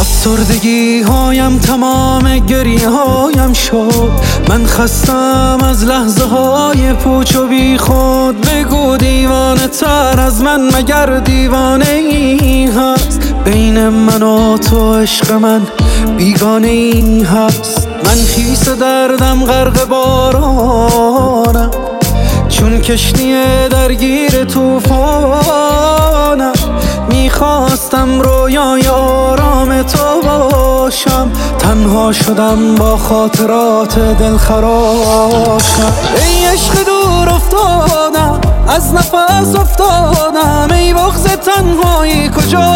افسردگی هایم تمام گریه هایم شد. من خستم از لحظه های پوچ و بی خود. بگو دیوانه تر از من مگر دیوانه ای هست؟ بین من و تو عشق من بیگانه ای هست. من خیس دردم غرق بارانم، چون کشتی درگیر طوفانم. میخواستم رویای آرام تو باشم، تنها شدم با خاطرات دلخراشم. ای عشق دور افتادم، از نفس افتادم. ای بغض تنهایی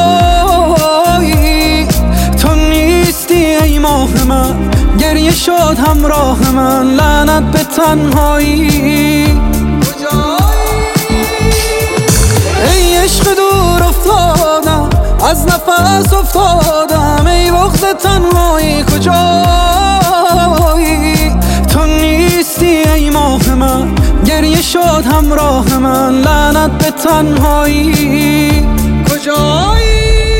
کجایی؟ تو نیستی ای ماه من، گریه شد همراه من. لعنت به تنهایی. ای عشق دور افتادم، از نفس افتادم. ای بغض تنهایی کجایی؟ تو نیستی ای ماه من، گریه شد همراه من. لعنت به تنهایی. کجایی؟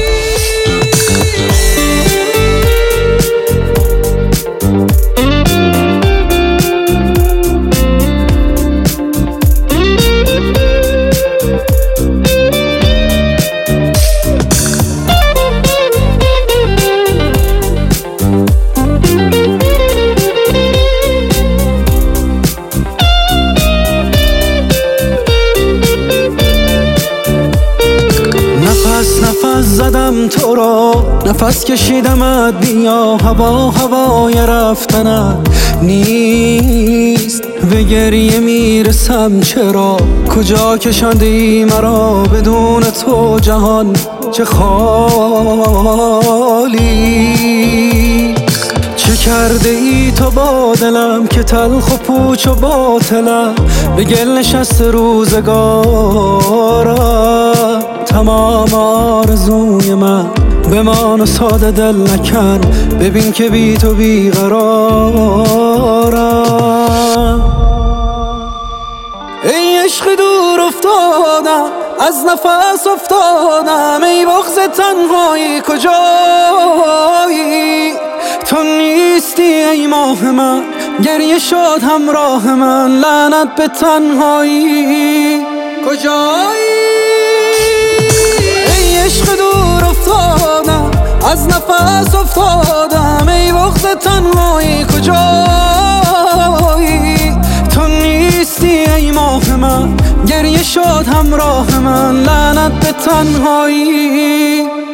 نفس زدم تو را، نفس کشیدمت. بیا هوای رفتنت نیست. به گریه میرسم چرا؟ کجا کشاندی مرا؟ بدون تو جهان چه خالی. چه کرده ای تو با دلم که تلخ و پوچ و باطلم؟ به گل نشست روزگارم. تمام آرزوی من بمان و ساده دل نکن. ببین که بی تو بیقرارم. ای عشق دور افتادم، از نفس افتادم. ای بغض تنهایی کجایی؟ تو نیستی ای ماه من، گریه شد همراه من. لعنت به تنهایی. کجایی؟ ای عشق دور افتادم، از نفس افتادم. ای بغض تنهایی کجایی؟ تو نیستی ای ماه من، گریه شد همراه من. لعنت به تنهایی.